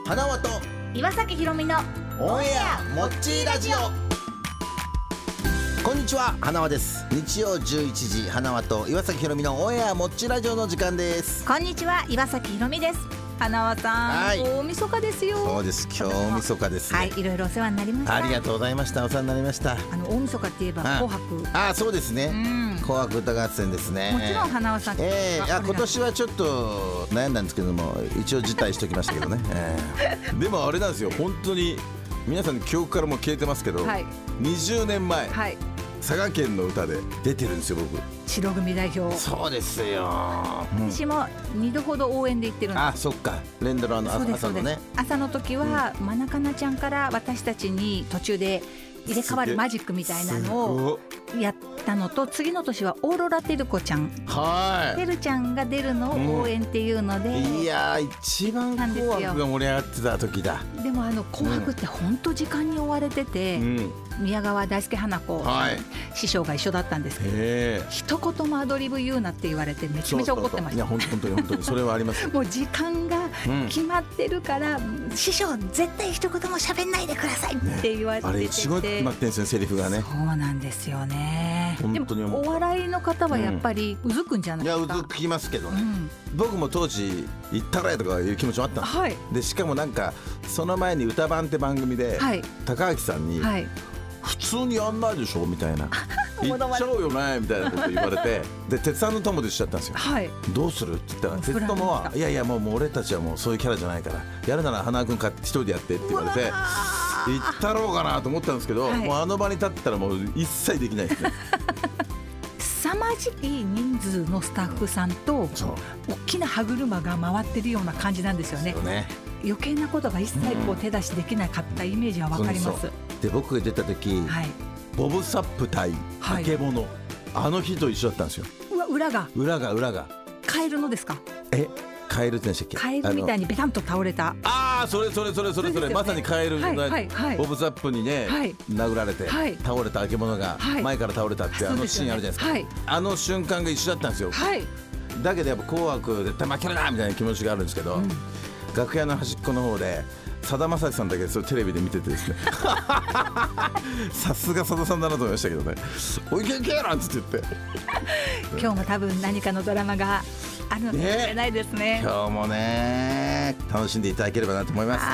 花輪と岩崎ひろみのオンエアもっちーラジオ。こんにちは、花輪です。日曜11時、花輪と岩崎ひろみのオンエアもっちーラジオの時間です。 こんにちは、岩崎ひろみです。花輪さん、 はい、 大晦日ですよ。 そうです、今日大晦日ですね。 はい、いろいろお世話になりました。 ありがとうございました。お世話になりました。 大晦日って言えば紅白。 そうですね、紅白歌合戦ですね。 もちろん花輪さん、 今年はちょっと悩んだんですけども、一応辞退しておきましたけどね、でもあれなんですよ、本当に皆さんの記憶からも消えてますけど、20年前、佐賀県の歌で出てるんですよ、僕。 白組代表。 そうですよ、 私も2度ほど応援で行ってるんです。 そっか、連ドラの朝のね。 朝の時は、マナカナちゃんから私たちに途中で入れ替わるマジックみたいなのをやったのと、次の年はオーロラテルコちゃん、テルちゃんが出るのを応援っていうので、 いや一番紅白が盛り上がってた時だ。 でも紅白って本当時間に追われてて、宮川大輔花子、師匠が一緒だったんですけど、一言もアドリブ言うなって言われてめちゃめちゃ怒ってました。 いや本当にそれはありますもう時間が決まってるから、師匠絶対一言も喋んないでくださいって言われてて、 あれすごい決まってんですよ、セリフがね。 そうなんですよね。 本当にでもお笑いの方はやっぱりうずくんじゃないですか。 いやうずくきますけどね、僕も当時行ったらやとかいう気持ちもあったんです、でしかもなんかその前に歌番って番組で、高明さんに、普通にやんないでしょみたいな言っちゃうよねみたいなこと言われてで鉄さんの友でしちゃったんですよ、どうするって言ったら、鉄友はいやいやもう俺たちはもうそういうキャラじゃないから、やるなら花輪君買って一人でやってって言われて、行ったろうかなと思ったんですけど、もうあの場に立ったらもう一切できないですね。 凄まじい人数のスタッフさんと大きな歯車が回ってるような感じなんですよね。余計なことが一切手出しできなかったイメージは分かります。 で僕が出た時、ボブサップ対あけぼの、あの日と一緒だったんですよ。裏がカエルのですか。 カエルって何でしたっけ。 カエルみたいにベタンと倒れた。 それまさにカエルのボブサップにね、殴られて倒れたあけぼのが前から倒れたってあのシーンあるじゃないですか。あの瞬間が一緒だったんですよ。だけどやっぱ紅白絶対負けるなみたいな気持ちがあるんですけど、楽屋の端っこの方でさだまさしさんだけそれテレビで見ててですねさすがさださんだなと思いましたけどね。おいけいけなんつって言って今日も多分何かのドラマがあるのかもしれないですね。 今日もね楽しんでいただければなと思います。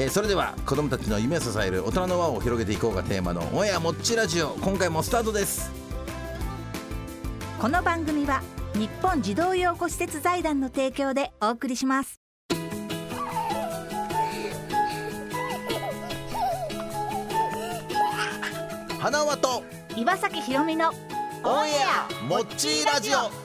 それでは子どもたちの夢を支える大人の輪を広げていこうがテーマのオンエアもっちラジオ、今回もスタートです。 この番組は日本児童養護施設財団の提供でお送りします。 花輪と岩崎ひろみのオンエアもっちラジオ。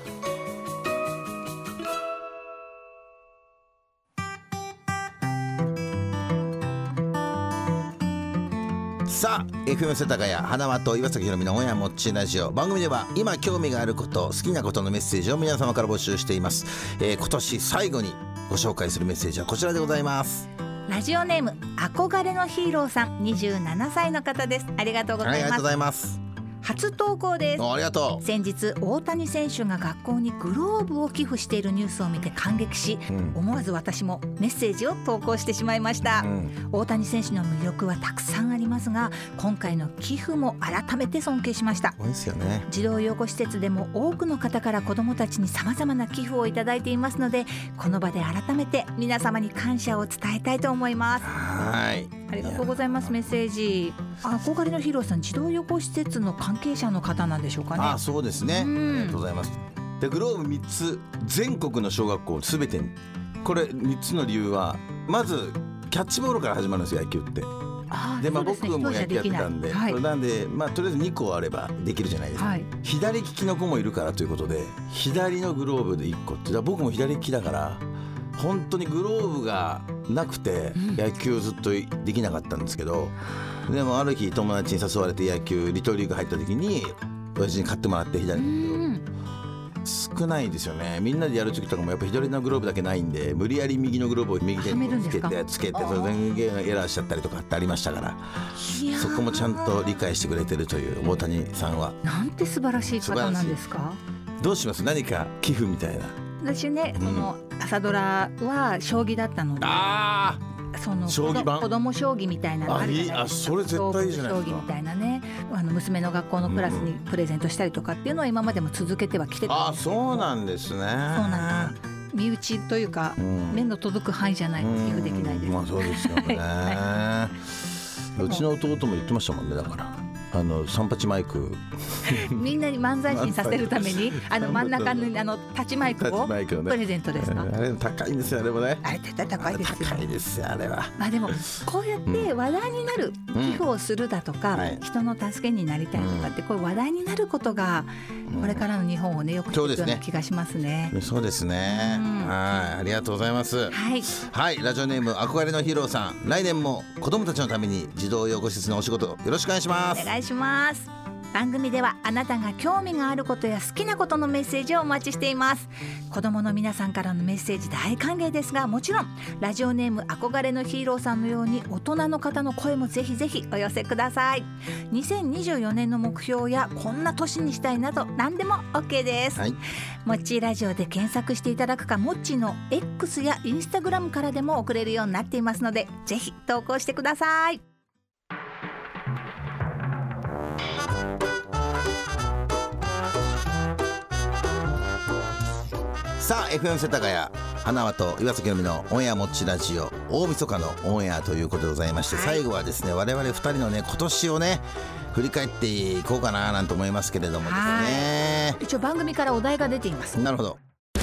さあ FM 世田谷花輪と岩崎ひろみのオンエアもっちラジオ。番組では今興味があること、好きなことのメッセージを皆様から募集しています。今年最後にご紹介するメッセージはこちらでございます。 ラジオネーム憧れのヒーローさん、27歳の方です。ありがとうございます。 ありがとうございます。 初投稿です。 ありがとう。 先日大谷選手が学校にグローブを寄付しているニュースを見て感激し、思わず私もメッセージを投稿してしまいました、大谷選手の魅力はたくさんありますが、今回の寄付も改めて尊敬しました。 多いですよね。 児童養護施設でも多くの方から子どもたちにさまざまな寄付をいただいていますので、この場で改めて皆様に感謝を伝えたいと思います。ありがとうございます。メッセージ。憧れのヒーローさん、児童養護施設の関係者の方なんでしょうかね。 そうですね、ありがとうございます。でグローブ3つ全国の小学校すべてに、これ3つの理由は、まずキャッチボールから始まるんですよ、野球って。で僕も野球やってたんで、なんでとりあえず2個あればできるじゃないですか、左利きの子もいるからということで、左のグローブで1個って、僕も左利きだから本当にグローブがなくて野球ずっとできなかったんですけど、でもある日友達に誘われて野球リトルリーグ入った時に親父に買ってもらって、左のグローブ少ないですよね。みんなでやる時とかもやっぱ左のグローブだけないんで、無理やり右のグローブを右手につけてそれ全然エラーしちゃったりとかってありましたから、そこもちゃんと理解してくれてるという大谷さんは。 なんて素晴らしい方なんですか。 どうします？何か寄付みたいな。 私ね、この朝ドラは将棋だったので、 その将棋盤子供将棋みたいなのあるじゃないですか。 それ絶対いいじゃないですか。 将棋みたいなね、娘の学校のクラスにプレゼントしたりとかっていうのは今までも続けてはきてたんですけど。 そうなんですね。 そうなんです。身内というか、目の届く範囲じゃないと寄付できないです。 そうですよね。はい、うちの弟も言ってましたもんね。だから三八マイクみんなに漫才師にさせるために真ん中にタッチマイクをプレゼントですか。 あれ高いんですよ。あれもね、 あれ絶対高いですよ。 高いですよあれは。 でもこうやって話題になる、寄付をするだとか、人の助けになりたいとかってこういう話題になることがこれからの日本をねよくしていくような気がしますね。 そうですね。はい、ありがとうございます。はい、ラジオネーム憧れのヒーローさん、来年も子どもたちのために児童養護施設のお仕事よろしくお願いします。 お願いします。番組ではあなたが興味があることや好きなことのメッセージをお待ちしています。子どもの皆さんからのメッセージ大歓迎ですが、もちろんラジオネーム憧れのヒーローさんのように大人の方の声もぜひぜひお寄せください。2024年の目標やこんな年にしたいなど何でも OK です。もっちーラジオで検索していただくか、もっちーの X やインスタグラムからでも送れるようになっていますので、ぜひ投稿してください。 さあ FM 世田谷花輪と岩崎のみのオンエアもっちラジオ大晦日のオンエアということでございまして、最後はですね我々2人のね今年をね振り返っていこうかななんて思いますけれどもですね。 一応番組からお題が出ています。 なるほど。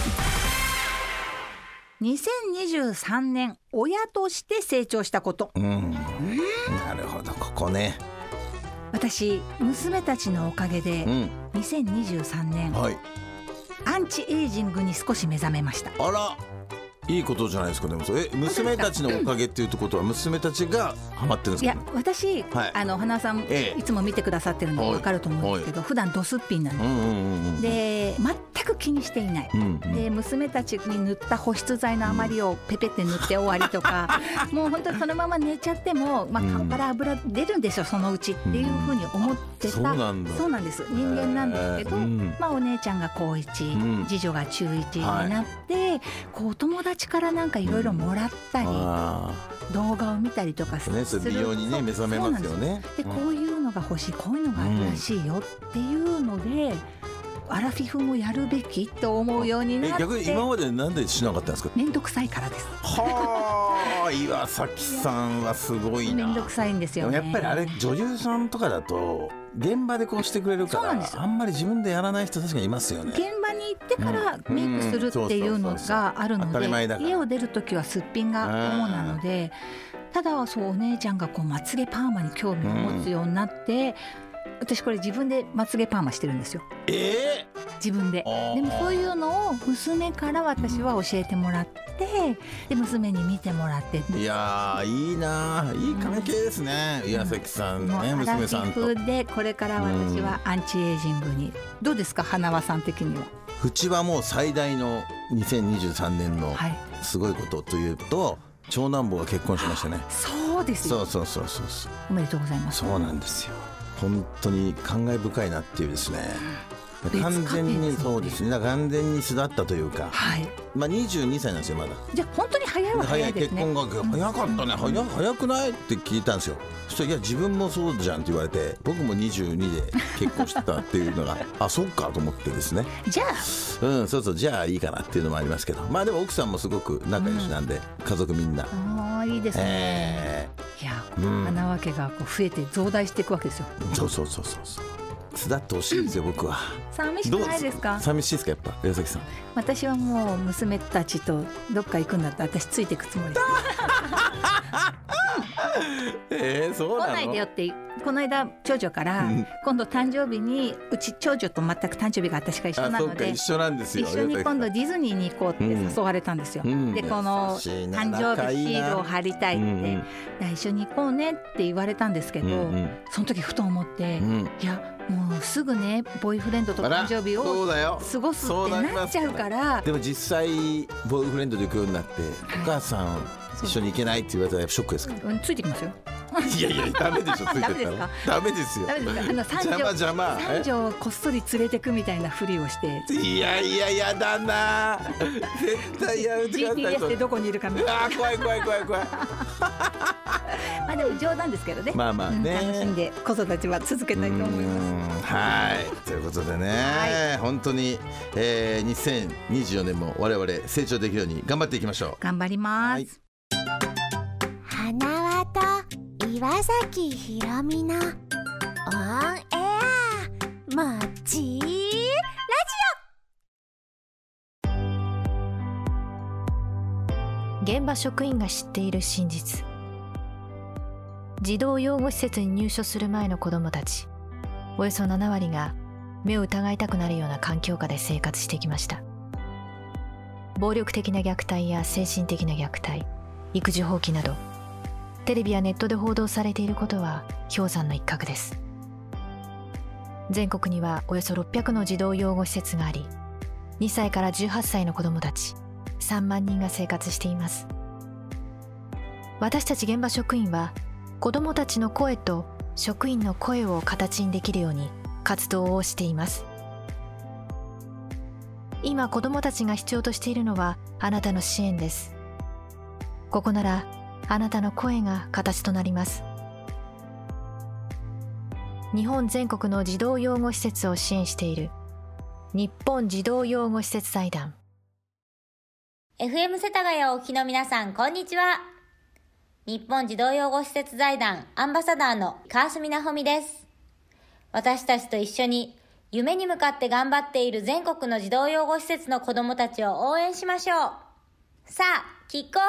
2023年親として成長したこと。 なるほど、ここね。 私娘たちのおかげで、2023年、アンチエイジングに少し目覚めました。 あら、いいことじゃないですか。でも娘たちのおかげっていうことは娘たちがハマってるんですか、ね、 いや私、花輪さん、いつも見てくださってるので分かると思うんですけど、普段ドスッピンなので、全く気にしていない、で娘たちに塗った保湿剤の余りをペペって塗って終わりとかもう本当にそのまま寝ちゃっても、顔から油出るんでしょそのうちっていうふうに思ってた。そうなんです、人間なんですけど、お姉ちゃんが高1、次女が中1になって、こうお友達からなんかいろいろもらったり、動画を見たりとかする、 美容にね目覚めますよね。 でこういうのが欲しい、こういうのがあるらしいよっていうので、アラフィフもやるべきと思うようになって。 逆に今までなんでしなかったんですか。 めんどくさいからです。 岩崎さんはすごいな。 めんどくさいんですよね。 やっぱりあれ女優さんとかだと現場でこうしてくれるから、あんまり自分でやらない人確かにいますよね。 現場に行ってからメイクするっていうのがあるので、家を出るときはすっぴんが主なので、ただお姉ちゃんがこうまつげパーマに興味を持つようになって、私これ自分でまつげパーマしてるんですよ。自分で。でもそういうのを娘から私は教えてもらって、で娘に見てもらって。 いやいいな、いい関係ですね、岩崎さんね、娘さんと。アラフィフでこれから私はアンチエイジングに。どうですか花輪さん的には。 うちはもう最大の2023年のすごいことというと、長男坊が結婚しましたね。 そうですよ。 そうおめでとうございます。 そうなんですよ。本当に感慨深いなっていうですね。完全にそうですね。完全に巣立ったというか。22歳なんですよまだ。 じゃあ本当に早いは早いですね。 結婚が早かったね。早くないって聞いたんですよ。そしたらいや自分もそうじゃんって言われて、僕も22で結婚してたっていうのがそっかと思ってですね。 じゃあそうじゃあいいかなっていうのもありますけど、でも奥さんもすごく仲良しなんで、家族みんな。 いいですね。いや花輪家がこう増えて増大していくわけですよ。 そう巣立ってほしいんですよ僕は。 寂しくないですか。 寂しいですかやっぱ岩崎さん。 私はもう娘たちとどっか行くんだったら私ついていくつもりですそうなの。 来ないでよってこの間長女から、今度誕生日にうち長女と全く誕生日が私が一緒なので、 一緒なんですよ。 一緒に今度ディズニーに行こうって誘われたんですよ。でこの誕生日シールを貼りたいって、一緒に行こうねって言われたんですけど、その時ふと思って、いやもうすぐねボーイフレンドと誕生日を過ごすってなっちゃうから。 でも実際ボーイフレンドで行くようになって、お母さん一緒に行けないって言われたらショックですか。 ついてきますよ。 いやいやダメでしょ、ついてたら。ダメですか？ダメですよ。 ダメですか？ 邪魔。 三女をこっそり連れてくみたいなふりをして。 いややだな。絶対やめてください。 GPS でどこにいるかみたいな。 怖い。 まあでも冗談ですけどね。 まあね。 楽しんで子育ては続けたいと思います。 はい。ということでね、本当に、2024年も我々成長できるように頑張っていきましょう。 頑張ります。 花輪と岩崎宏美のオンエアもっちラジオ。現場職員が知っている真実。児童養護施設に入所する前の子どもたち、およそ7割が目を疑いたくなるような環境下で生活してきました。暴力的な虐待や精神的な虐待、育児放棄など、テレビやネットで報道されていることは氷山の一角です。全国にはおよそ600の児童養護施設があり、2歳から18歳の子どもたち3万人が生活しています。私たち現場職員は、子どもたちの声と職員の声を形にできるように活動をしています。今子どもたちが必要としているのはあなたの支援です。ここならあなたの声が形となります。日本全国の児童養護施設を支援している日本児童養護施設財団。 FM 世田谷をお聞きの皆さん、こんにちは。日本児童養護施設財団アンバサダーの川澄奈穂美です。私たちと一緒に夢に向かって頑張っている全国の児童養護施設の子どもたちを応援しましょう。さあ、キックオ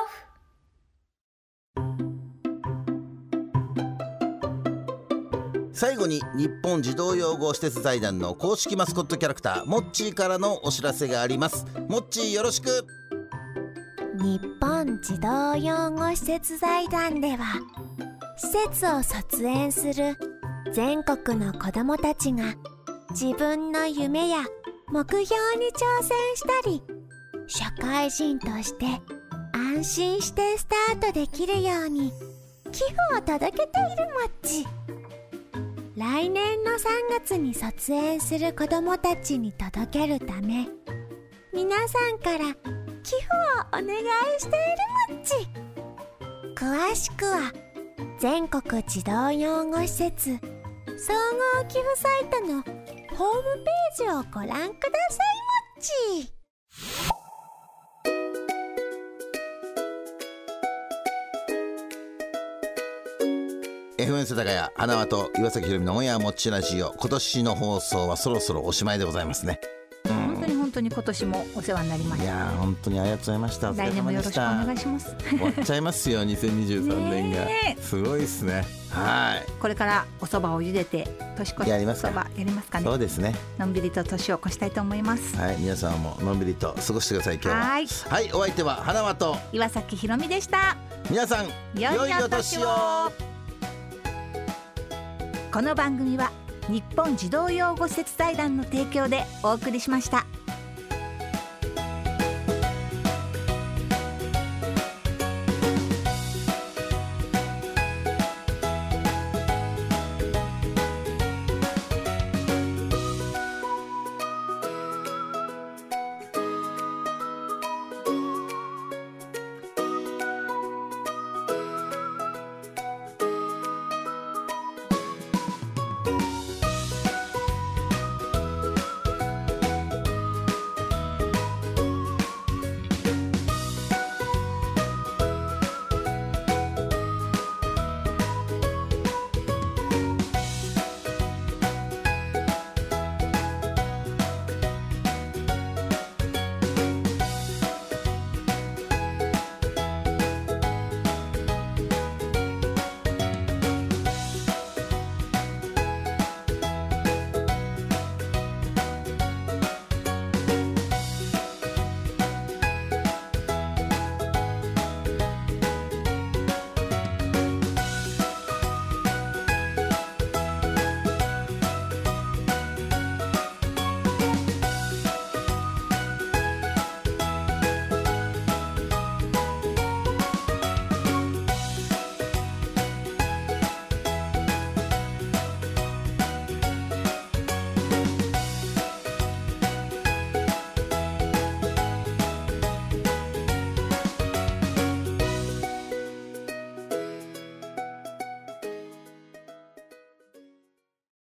フ。最後に日本児童養護施設財団の公式マスコットキャラクターモッチーからのお知らせがあります。モッチー、よろしく。 日本児童養護施設財団では、施設を卒園する全国の子どもたちが自分の夢や目標に挑戦したり、社会人として安心してスタートできるように寄付を届けているもっち。来年の3月に卒園する子どもたちに届けるため、皆さんから寄付をお願いしているもっち。詳しくは全国児童養護施設総合寄付サイトのホームページをご覧くださいもっち。 FM 世田谷花輪と岩崎宏美のオンエアもっちラジオ。今年の放送はそろそろおしまいでございますね。 本当に今年もお世話になりました。 いや本当にありがとうございました。 来年もよろしくお願いします。 終わっちゃいますよ2023年がすごいですね。はい。 これからお蕎麦を茹でて年越しそばやりますかね。 そうですね。 のんびりと年を越したいと思います。 はい、皆さんものんびりと過ごしてください。今日ははい、お相手は花輪と岩崎宏美でした。 皆さん良いお年を。 この番組は日本児童養護施設財団の提供でお送りしました。